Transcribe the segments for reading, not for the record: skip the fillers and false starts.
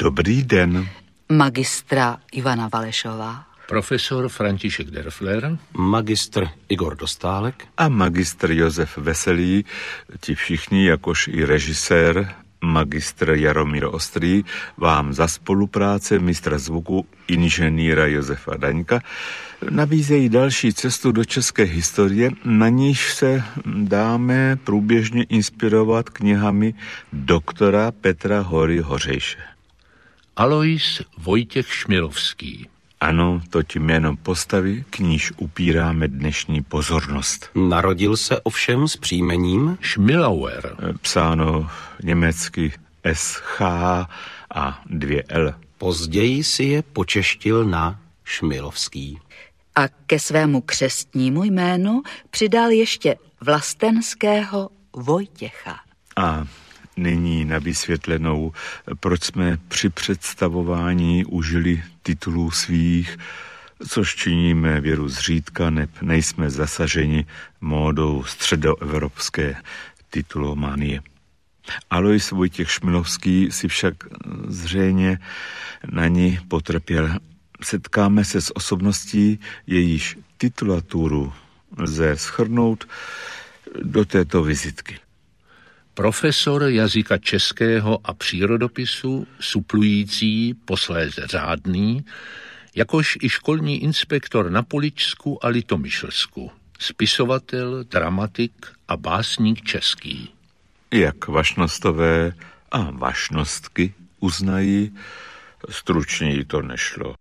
Dobrý den. Magistra Ivana Valešová. Profesor František Derfler. Magistr Igor Dostálek. A magistr Josef Veselý, ti všichni, jakož i režisér, magistr Jaromír Ostrý, vám za spolupráce mistra zvuku inženýra Josefa Daňka nabízejí další cestu do české historie, na níž se dáme průběžně inspirovat knihami doktora Petra Hory Hořejše. Alois Vojtěch Šmilovský. Ano, to tím jménem postavy, k níž upíráme dnešní pozornost. Narodil se ovšem s příjmením Schmilauer. Psáno německy SH a 2 L. Později si je počeštil na Šmilovský. A ke svému křestnímu jménu přidal ještě vlastenského Vojtěcha. A nyní na vysvětlenou, proč jsme při představování užili titulů svých, což činíme věru zřídka, nejsme zasaženi módou středoevropské titulomanie. Alois Vojtěch Šmilovský si však zřejmě na ní potrpěl. Setkáme se s osobností, jejíž titulaturu lze shrnout do této vizitky. Profesor jazyka českého a přírodopisu, suplující, posléze řádný, jakož i školní inspektor na Poličsku a Litomyšlsku, spisovatel, dramatik a básník český. Jak vašnostové a vašnostky uznají, stručněji to nešlo.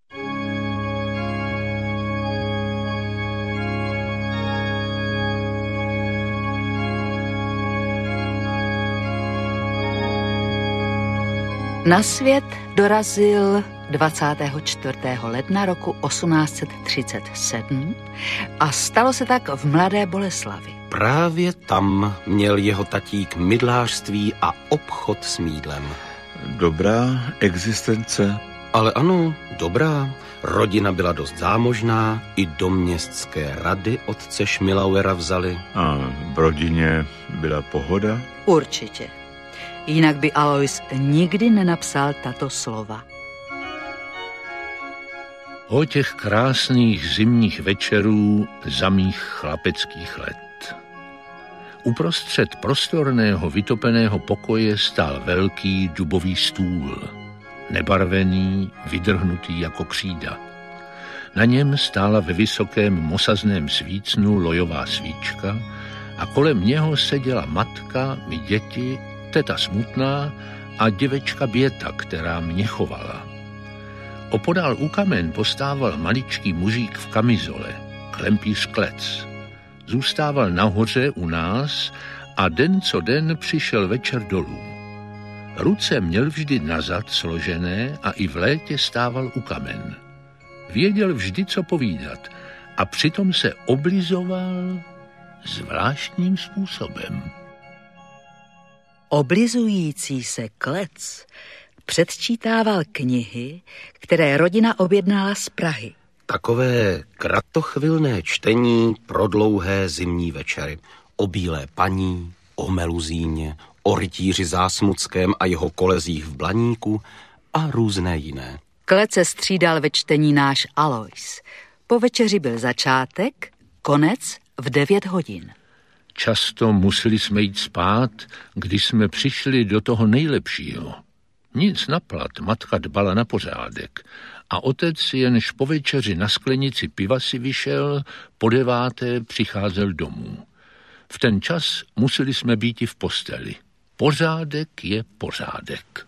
Na svět dorazil 24. ledna roku 1837 a stalo se tak v Mladé Boleslavi. Právě tam měl jeho tatík mydlářství a obchod s mýdlem. Dobrá existence. Ale ano, dobrá. Rodina byla dost zámožná, i do městské rady otce Schmilauera vzali. A v rodině byla pohoda? Určitě. Jinak by Alois nikdy nenapsal tato slova. O těch krásných zimních večerů za mých chlapeckých let. Uprostřed prostorného vytopeného pokoje stál velký dubový stůl, nebarvený, vydrhnutý jako křída. Na něm stála ve vysokém mosazném svícnu lojová svíčka a kolem něho seděla matka, my děti, teta Smutná a děvečka Běta, která mě chovala. Opodál u kamen postával maličký mužík v kamizole, klempíř Klec. Zůstával nahoře u nás a den co den přišel večer dolů. Ruce měl vždy nazad složené a i v létě stával u kamen. Věděl vždy, co povídat a přitom se oblizoval zvláštním způsobem. Oblizující se Klec předčítával knihy, které rodina objednala z Prahy. Takové kratochvilné čtení pro dlouhé zimní večery. O bílé paní, o meluzíně, o rytíři Zásmuckém a jeho kolezích v Blaníku a různé jiné. Klece střídal ve čtení náš Alois. Po večeři byl začátek, konec v 9 hodin. Často museli jsme jít spát, když jsme přišli do toho nejlepšího. Nic na plat, matka dbala na pořádek a otec jenž po večeři na sklenici piva si vyšel, po 9. přicházel domů. V ten čas museli jsme být i v posteli. Pořádek je pořádek.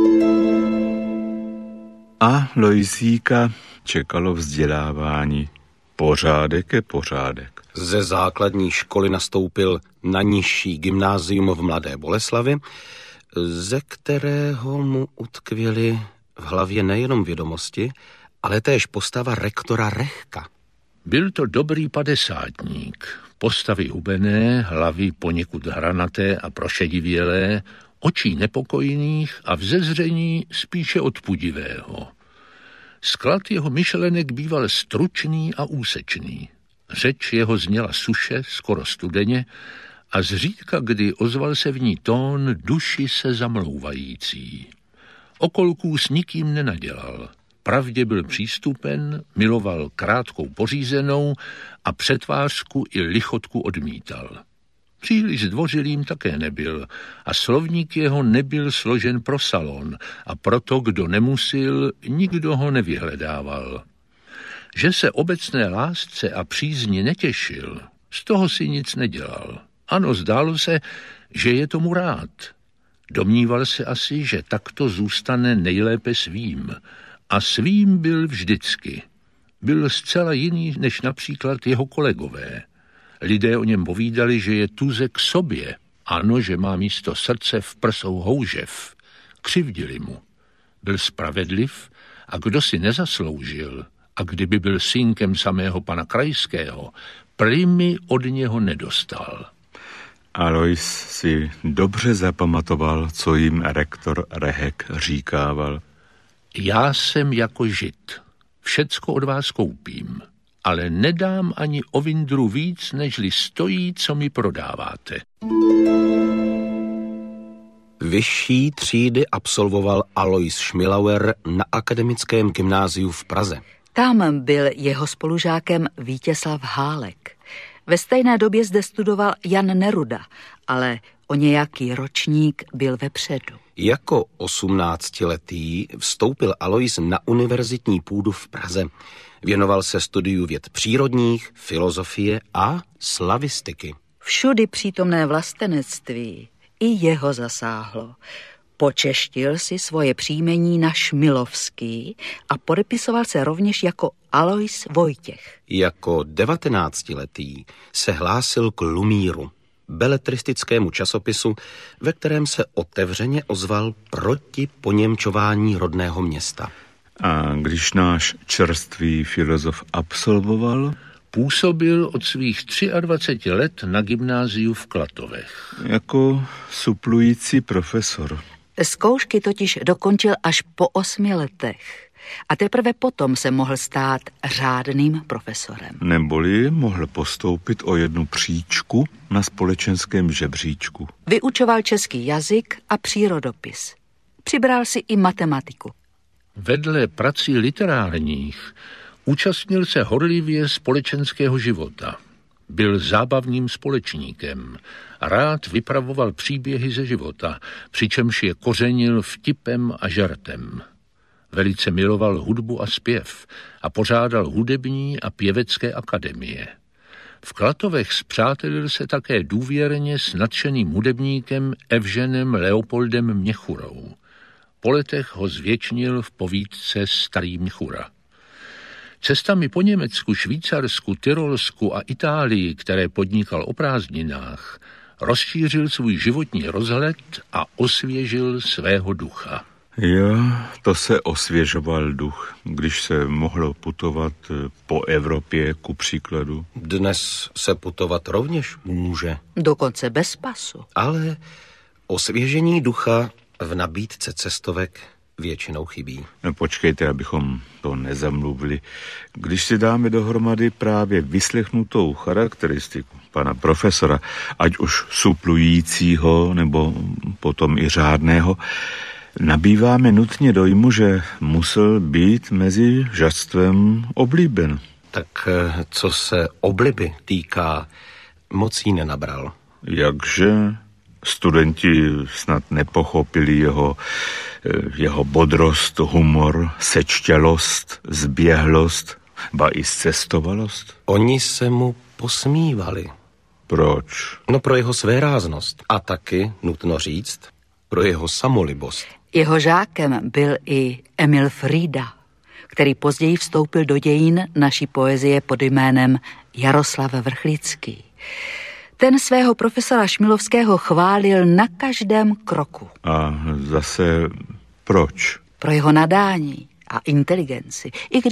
A Lojzíka čekalo vzdělávání. Pořádek je pořádek. Ze základní školy nastoupil na nižší gymnázium v Mladé Boleslavi, ze kterého mu utkvěly v hlavě nejenom vědomosti, ale též postava rektora Rechka. Byl to dobrý padesátník, postavy hubené, hlavy poněkud hranaté a prošedivělé, očí nepokojných a vzezření spíše odpudivého. Sklad jeho myšlenek býval stručný a úsečný. Řeč jeho zněla suše, skoro studeně, a zřídka kdy ozval se v ní tón duši se zamlouvající. Okolků s nikým nenadělal. Pravdě byl přístupen, miloval krátkou pořízenou a přetvářku i lichotku odmítal. Příliš zdvořilým také nebyl a slovník jeho nebyl složen pro salon a proto, kdo nemusil, nikdo ho nevyhledával. Že se obecné lásce a přízni netěšil, z toho si nic nedělal. Ano, zdálo se, že je tomu rád. Domníval se asi, že takto zůstane nejlépe svým. A svým byl vždycky. Byl zcela jiný než například jeho kolegové. Lidé o něm povídali, že je tuze k sobě. Ano, že má místo srdce v prsou houžev. Křivdili mu. Byl spravedliv a kdo si nezasloužil, a kdyby byl synkem samého pana Krajského, primy od něho nedostal. Alois si dobře zapamatoval, co jim rektor Rehek říkával. Já jsem jako žid. Všecko od vás koupím, ale nedám ani o vindru víc, nežli stojí, co mi prodáváte. Vyšší třídy absolvoval Alois Schmilauer na Akademickém gymnáziu v Praze. Tam byl jeho spolužákem Vítězslav Hálek. Ve stejné době zde studoval Jan Neruda, ale o nějaký ročník byl vepředu. Jako 18letý vstoupil Alois na univerzitní půdu v Praze. Věnoval se studiu věd přírodních, filozofie a slavistiky. Všudy přítomné vlastenectví i jeho zasáhlo. Počeštil si svoje příjmení na Šmilovský a podepisoval se rovněž jako Alois Vojtěch. Jako 19letý se hlásil k Lumíru, beletristickému časopisu, ve kterém se otevřeně ozval proti poněmčování rodného města. A když náš čerstvý filozof absolvoval? Působil od svých 23 let na gymnáziu v Klatovech. Jako suplující profesor. Zkoušky totiž dokončil až po 8 letech a teprve potom se mohl stát řádným profesorem. Neboli mohl postoupit o 1 příčku na společenském žebříčku. Vyučoval český jazyk a přírodopis. Přibral si i matematiku. Vedle prací literárních účastnil se horlivě společenského života. Byl zábavným společníkem. Rád vypravoval příběhy ze života, přičemž je kořenil vtipem a žartem. Velice miloval hudbu a zpěv a pořádal hudební a pěvecké akademie. V Klatovech spřátelil se také důvěrně s nadšeným hudebníkem Evženem Leopoldem Měchurou. Po letech ho zvěčnil v povídce Starý Měchura. Cestami po Německu, Švýcarsku, Tyrolsku a Itálii, které podnikal o prázdninách, rozšířil svůj životní rozhled a osvěžil svého ducha. Jo, to se osvěžoval duch, když se mohlo putovat po Evropě, ku příkladu. Dnes se putovat rovněž může. Dokonce bez pasu. Ale osvěžení ducha v nabídce cestovek většinou chybí. No, počkejte, abychom to nezamluvili. Když si dáme dohromady právě vyslechnutou charakteristiku pana profesora, ať už suplujícího, nebo potom i řádného, nabýváme nutně dojmu, že musel být mezi žadstvem oblíben. Tak co se obliby týká, moc jí nenabral. Jakže? Studenti snad nepochopili jeho bodrost, humor, sečtělost, zběhlost, ba i zcestovalost? Oni se mu posmívali. Proč? No pro jeho svéráznost a taky, nutno říct, pro jeho samolibost. Jeho žákem byl i Emil Frýda, který později vstoupil do dějin naší poezie pod jménem Jaroslav Vrchlický. Ten svého profesora Šmilovského chválil na každém kroku. A zase proč? Pro jeho nadání a inteligenci.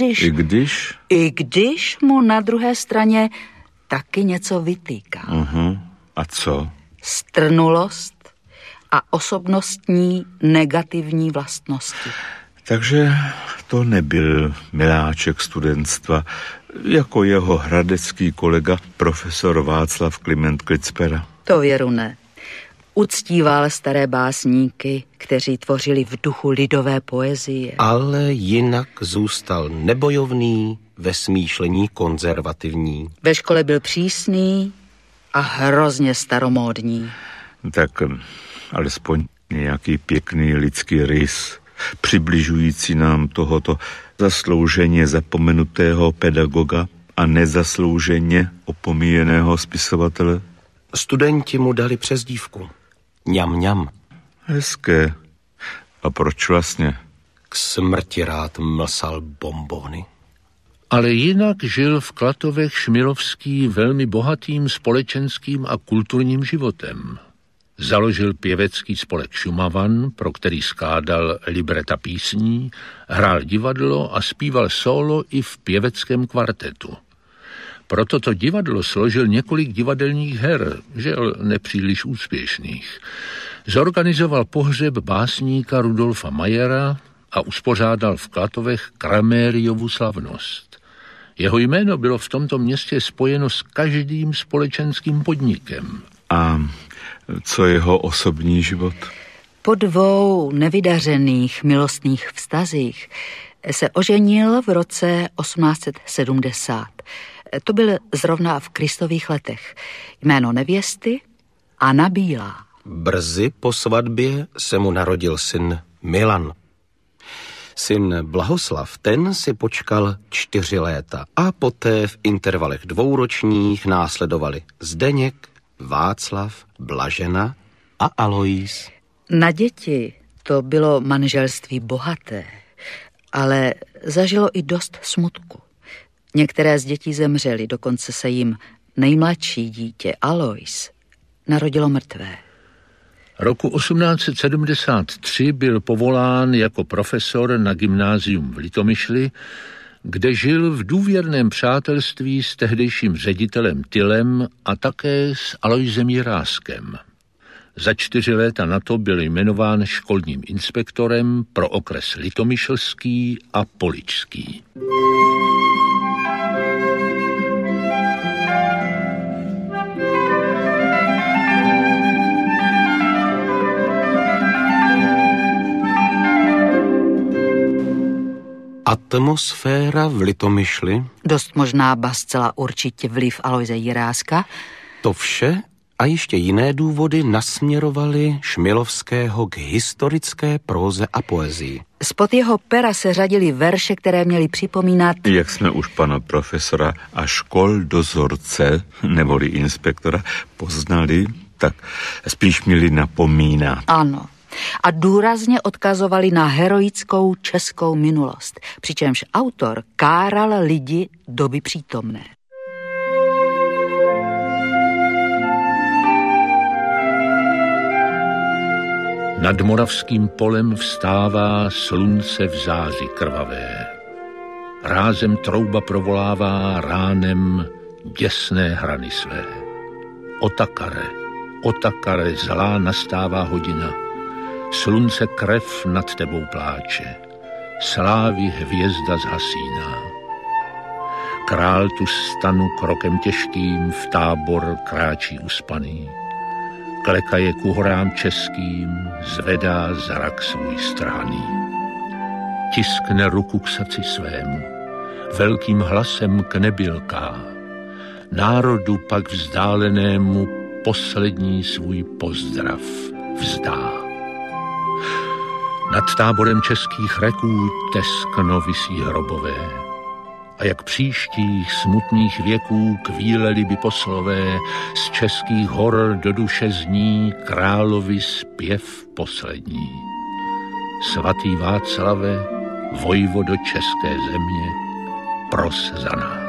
I když mu na druhé straně taky něco vytýká. A co? Strnulost a osobnostní negativní vlastnosti. Takže to nebyl miláček studentstva, jako jeho hradecký kolega profesor Václav Kliment Klicpera. To věru ne. Uctíval staré básníky, kteří tvořili v duchu lidové poezie. Ale jinak zůstal nebojovný, ve smýšlení konzervativní. Ve škole byl přísný a hrozně staromódní. Tak alespoň nějaký pěkný lidský rys, přibližující nám tohoto zaslouženě zapomenutého pedagoga a nezaslouženě opomíjeného spisovatele. Studenti mu dali přezdívku. Ňam ňam. Hezké. A proč vlastně? K smrti rád mlsal bonbony. Ale jinak žil v Klatovech Šmilovský velmi bohatým společenským a kulturním životem. Založil pěvecký spolek Šumavan, pro který skládal libreta písní, hrál divadlo a zpíval sólo i v pěveckém kvartetu. Pro toto divadlo složil několik divadelních her, žel nepříliš úspěšných. Zorganizoval pohřeb básníka Rudolfa Mayera a uspořádal v Klatovech Kramériovu slavnost. Jeho jméno bylo v tomto městě spojeno s každým společenským podnikem. A co jeho osobní život? Po 2 nevydařených milostných vztazích se oženil v roce 1870. To byl zrovna v Kristových letech. Jméno nevěsty Anna Bílá. Brzy po svatbě se mu narodil syn Milan. Syn Blahoslav, ten si počkal 4 léta a poté v intervalech 2ročních následovali Zdeněk, Václav, Blažena a Alois. Na děti to bylo manželství bohaté, ale zažilo i dost smutku. Některé z dětí zemřely, dokonce se jim nejmladší dítě Alois narodilo mrtvé. Roku 1873 byl povolán jako profesor na gymnázium v Litomyšli, kde žil v důvěrném přátelství s tehdejším ředitelem Tylem a také s Aloisem Jiráskem. Za 4 léta na to byl jmenován školním inspektorem pro okres Litomyšlský a Poličský. Atmosféra v Litomyšli. Dost možná, ba zcela určitě vliv Aloise Jiráska. To vše a ještě jiné důvody nasměrovaly Šmilovského k historické próze a poezii. Spod jeho pera se řadily verše, které měly připomínat, jak jsme už pana profesora a školdozorce, neboli inspektora, poznali, tak spíš měli napomínat. Ano. A důrazně odkazovali na heroickou českou minulost, přičemž autor káral lidi doby přítomné. Nad moravským polem vstává slunce v záři krvavé. Rázem trouba provolává ránem děsné hrany své. Otakare, zlá nastává hodina. Slunce krev nad tebou pláče. Slávy hvězda zhasíná. Král tu stanu krokem těžkým v tábor kráčí uspaný. Klekaje ku horám českým, zvedá zrak svůj strhaný. Tiskne ruku k srdci svému, velkým hlasem k nebi lká. Národu pak vzdálenému poslední svůj pozdrav vzdá. Nad táborem českých reků teskno visí hrobové. A jak příštích smutných věků kvíle by poslové z českých hor do duše zní královi zpěv poslední. Svatý Václave, vojvodo české země, pros za nás.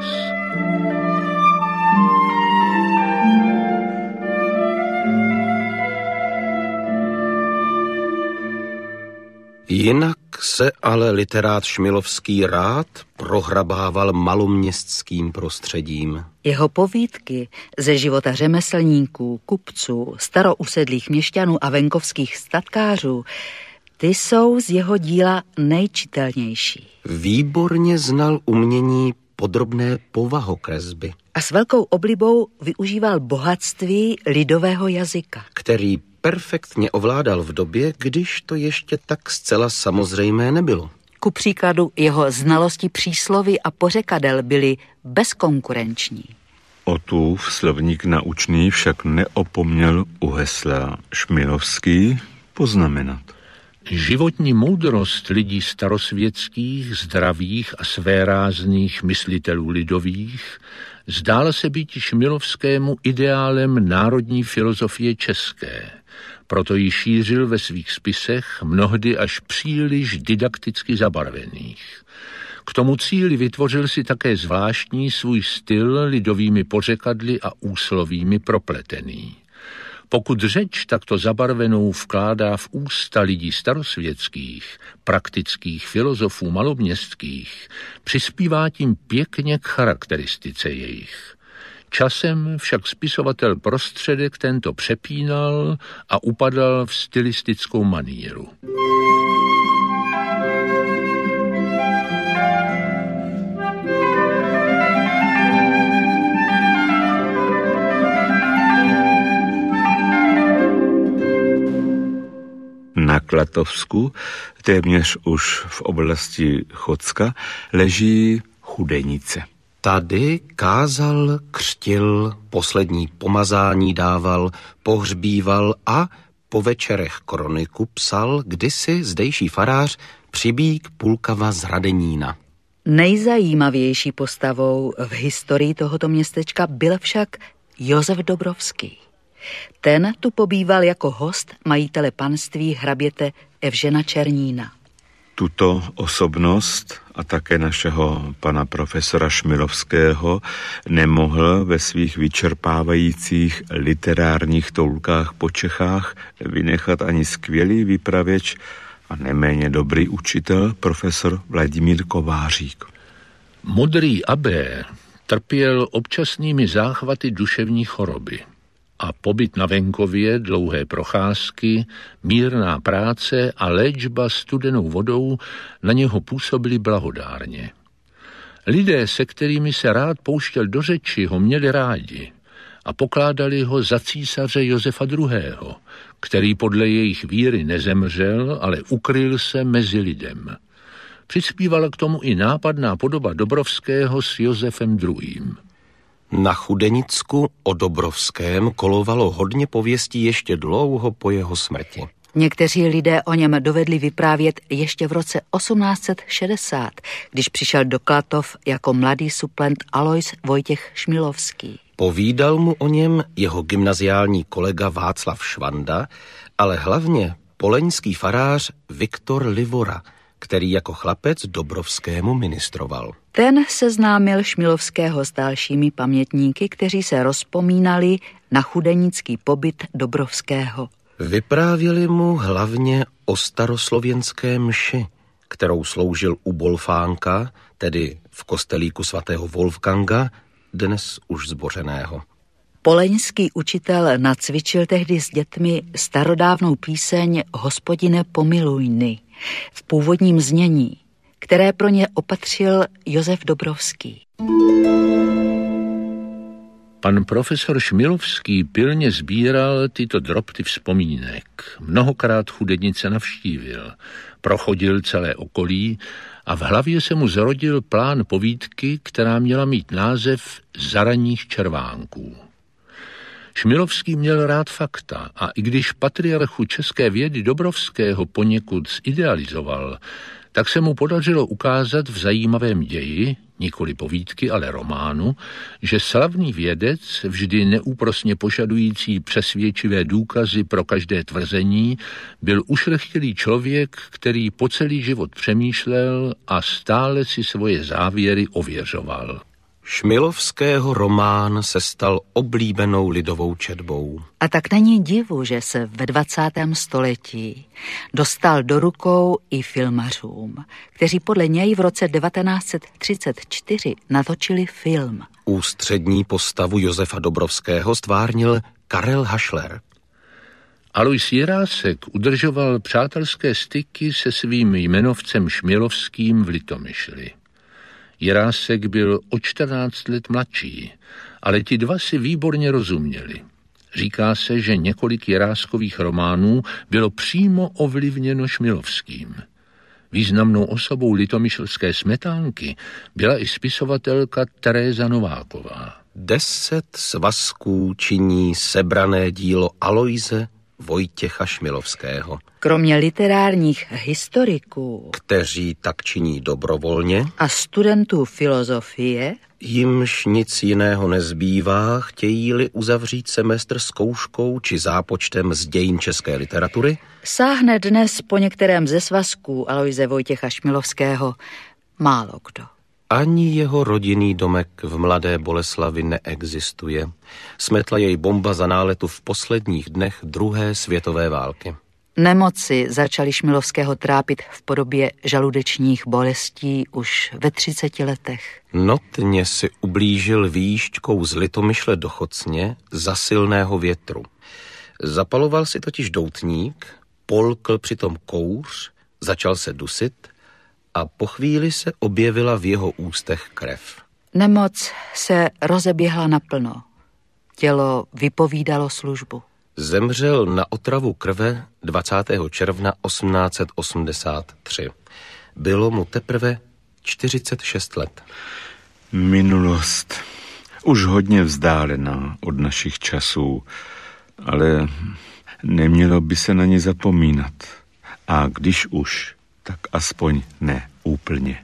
Jinak se ale literát Šmilovský rád prohrabával maloměstským prostředím. Jeho povídky ze života řemeslníků, kupců, starousedlých měšťanů a venkovských statkářů, ty jsou z jeho díla nejčitelnější. Výborně znal umění podrobné povahokresby, A s velkou oblibou využíval bohatství lidového jazyka, který perfektně ovládal v době, když to ještě tak zcela samozřejmé nebylo. Ku příkladu jeho znalosti přísloví a pořekadel byly bezkonkurenční. Otův slovník naučný však neopomněl u hesla Šmilovský poznamenat. Životní moudrost lidí starosvětských, zdravých a svérázných myslitelů lidových zdála se být Šmilovskému ideálem národní filozofie české. Proto ji šířil ve svých spisech, mnohdy až příliš didakticky zabarvených. K tomu cíli vytvořil si také zvláštní svůj styl lidovými pořekadly a úslovími propletený. Pokud řeč takto zabarvenou vkládá v ústa lidí starosvětských, praktických filozofů maloměstských, přispívá tím pěkně k charakteristice jejich. Časem však spisovatel prostředek tento přepínal a upadal v stylistickou maníru. Na Klatovsku, téměř už v oblasti Chocka, leží Chudenice. Tady kázal, křtil, poslední pomazání dával, pohřbíval a po večerech kroniku psal kdysi zdejší farář Přibík Pulkava z Hradenína. Nejzajímavější postavou v historii tohoto městečka byl však Josef Dobrovský. Ten tu pobýval jako host majitele panství hraběte Evžena Černína. Tuto osobnost a také našeho pana profesora Šmilovského nemohl ve svých vyčerpávajících literárních toulkách po Čechách vynechat ani skvělý vypravěč a neméně dobrý učitel profesor Vladimír Kovářík. Modrý abbé trpěl občasnými záchvaty duševní choroby a pobyt na venkově, dlouhé procházky, mírná práce a léčba studenou vodou na něho působily blahodárně. Lidé, se kterými se rád pouštěl do řeči, ho měli rádi a pokládali ho za císaře Josefa II., který podle jejich víry nezemřel, ale ukryl se mezi lidem. Přispívala k tomu i nápadná podoba Dobrovského s Josefem II. Na Chudenicku o Dobrovském kolovalo hodně pověstí ještě dlouho po jeho smrti. Někteří lidé o něm dovedli vyprávět ještě v roce 1860, když přišel do Klatov jako mladý suplent Alois Vojtěch Šmilovský. Povídal mu o něm jeho gymnaziální kolega Václav Švanda, ale hlavně poleňský farář Viktor Livora, který jako chlapec Dobrovskému ministroval. Ten seznámil Šmilovského s dalšími pamětníky, kteří se rozpomínali na chudenický pobyt Dobrovského. Vyprávěli mu hlavně o staroslověnské mši, kterou sloužil u Bolfánka, tedy v kostelíku svatého Wolfganga, dnes už zbořeného. Poleňský učitel nacvičil tehdy s dětmi starodávnou píseň Hospodine pomilujny v původním znění, které pro ně opatřil Josef Dobrovský. Pan profesor Šmilovský pilně sbíral tyto drobty vzpomínek. Mnohokrát Chudenice navštívil, prochodil celé okolí a v hlavě se mu zrodil plán povídky, která měla mít název Za ranních červánků. Šmilovský měl rád fakta a i když patriarchu české vědy Dobrovského poněkud zidealizoval, tak se mu podařilo ukázat v zajímavém ději, nikoli povídky, ale románu, že slavný vědec, vždy neúprosně požadující přesvědčivé důkazy pro každé tvrzení, byl ušlechtilý člověk, který po celý život přemýšlel a stále si svoje závěry ověřoval. Šmilovského román se stal oblíbenou lidovou četbou. A tak není divu, že se ve 20. století dostal do rukou i filmařům, kteří podle něj v roce 1934 natočili film. Ústřední postavu Josefa Dobrovského stvárnil Karel Hašler. Alois Jirásek udržoval přátelské styky se svým jmenovcem Šmilovským v Litomyšli. Jirásek byl o 14 let mladší, ale ti dva si výborně rozuměli. Říká se, že několik Jiráskových románů bylo přímo ovlivněno Šmilovským. Významnou osobou litomyšlské Smetánky byla i spisovatelka Teréza Nováková. 10 svazků činí sebrané dílo Aloise Vojtěcha Šmilovského. Kromě literárních historiků, Kteří tak činí dobrovolně, a studentů filozofie, jimž nic jiného nezbývá, chtějí-li uzavřít semestr zkouškou či zápočtem z dějin české literatury, sáhne dnes po některém ze svazků Aloise Vojtěcha Šmilovského málo kdo. Ani jeho rodinný domek v Mladé Boleslavi neexistuje. Smetla jej bomba za náletu v posledních dnech druhé světové války. Nemoci začaly Šmilovského trápit v podobě žaludečních bolestí už ve 30 letech. Notně si ublížil výšťkou z Litomyšle do Chocně za silného větru. Zapaloval si totiž doutník, polkl přitom kouř, začal se dusit a po chvíli se objevila v jeho ústech krev. Nemoc se rozeběhla naplno. Tělo vypovídalo službu. Zemřel na otravu krve 20. června 1883. Bylo mu teprve 46 let. Minulost. Už hodně vzdálená od našich časů, ale nemělo by se na ně zapomínat. A když už, tak aspoň ne úplně.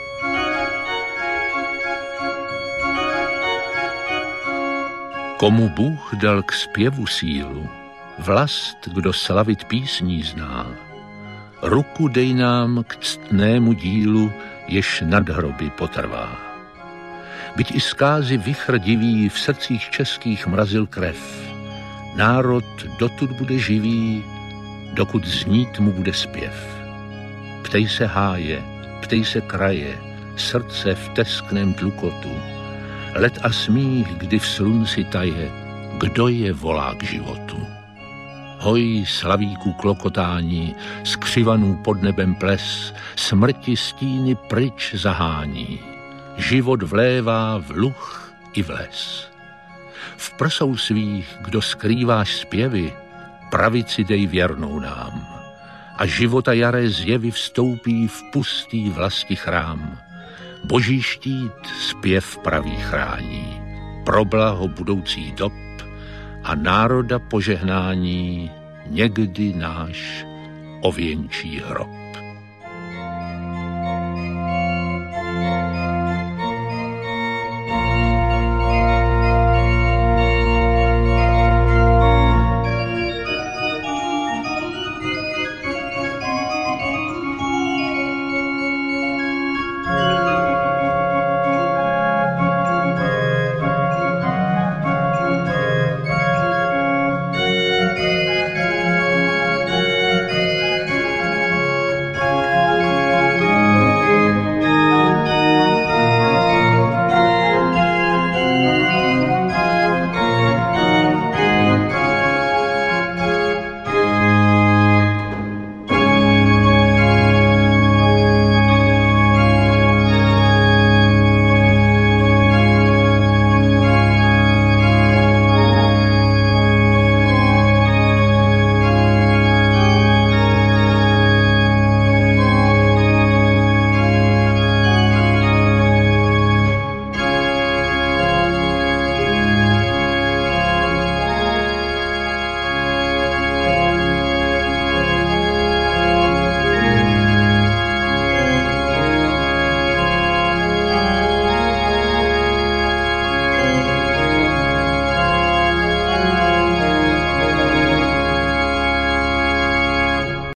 Komu Bůh dal k zpěvu sílu, vlast, kdo slavit písní zná, ruku dej nám k ctnému dílu, jež nad hroby potrvá. Byť i zkázy vichr divý v srdcích českých mrazil krev, národ dotud bude živý, dokud znít mu bude zpěv. Ptej se háje, ptej se kraje, srdce v teskném tlukotu, let a smích, kdy v slunci taje, kdo je volá k životu. Hoj slavíků klokotání, skřivanů pod nebem ples, smrti stíny pryč zahání, život vlévá v luh i v les. V prsou svých, kdo skrýváš zpěvy, pravici dej věrnou nám, a života jaré zjevy vstoupí v pustý vlasti chrám. Boží štít zpěv pravý chrání, pro blaho budoucích dob a národa požehnání někdy náš ověnčí hrob.